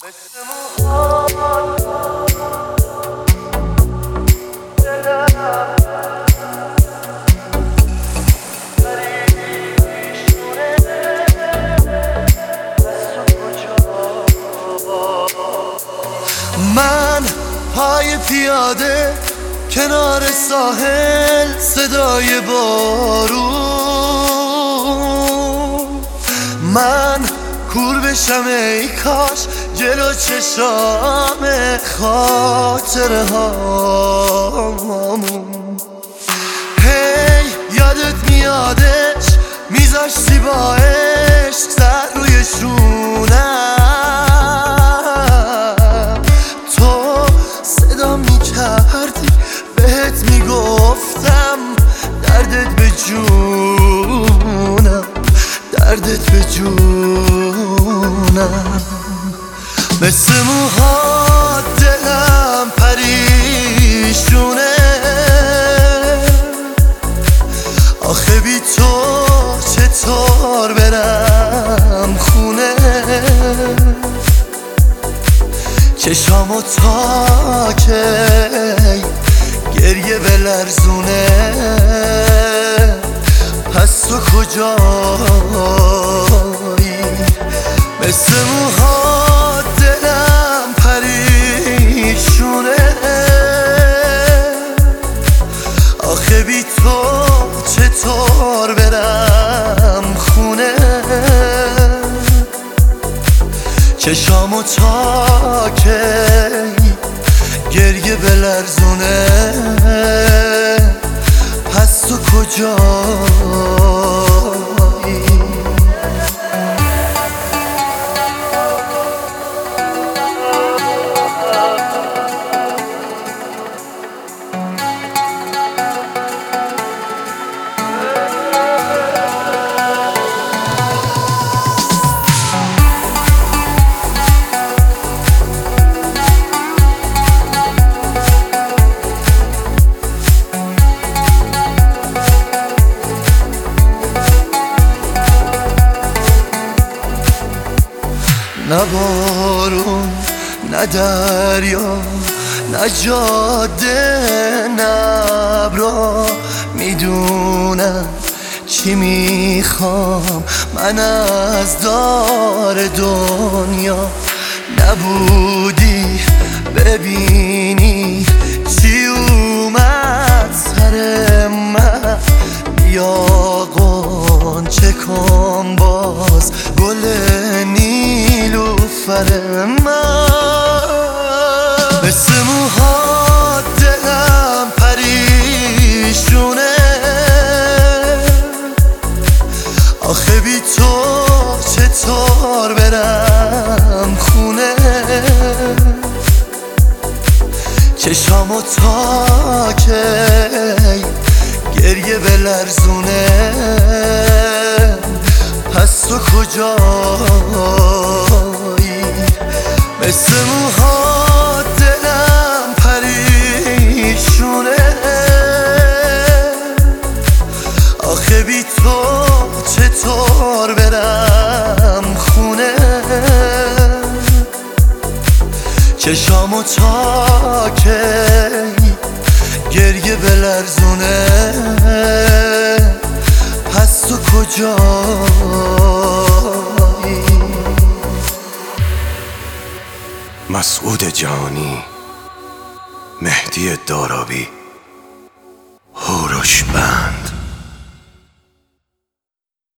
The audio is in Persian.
من پای پیاده کنار ساحل، صدای بارون، من کور بشم ای کاش جلو چشام خاطره هامون. هی یادت میادش میذاشتی با عشق سر روی شونم، تو صدا میکردی بهت میگفتم دردت به جونم، دردت به جونم. مثل موهات دلم پریشونه، آخه بی تو چطور برم خونه؟ چشامو تا که گریه بلرزونه، پس تو کجایی؟ مثل موهات دلم پریشونه، آخه بی تو چطور برم خونه؟ چشامو تا که گریه بلرزونه، پس تو کجایی؟ نه بارون، نه دریا، نه جاده، نه ابرا میدونم چی میخوام من از دار دنیا. نبودی ببینی چی اومد سر من، یا غنچه کن باز گل نیلوفر من. مثل موهات دلم پریشونه، آخه بی تو چطور برم خونه؟ چشامو تا که گریه بلرزونه، پس تو کجایی؟ مثل موهات دلم پریشونه، آخه بی تو چطور برم خونه؟ چشامو تا که گریه بلرزونه، پس تو کجایی؟ مسعود جانی، مهدی دارابی، هوروش بند.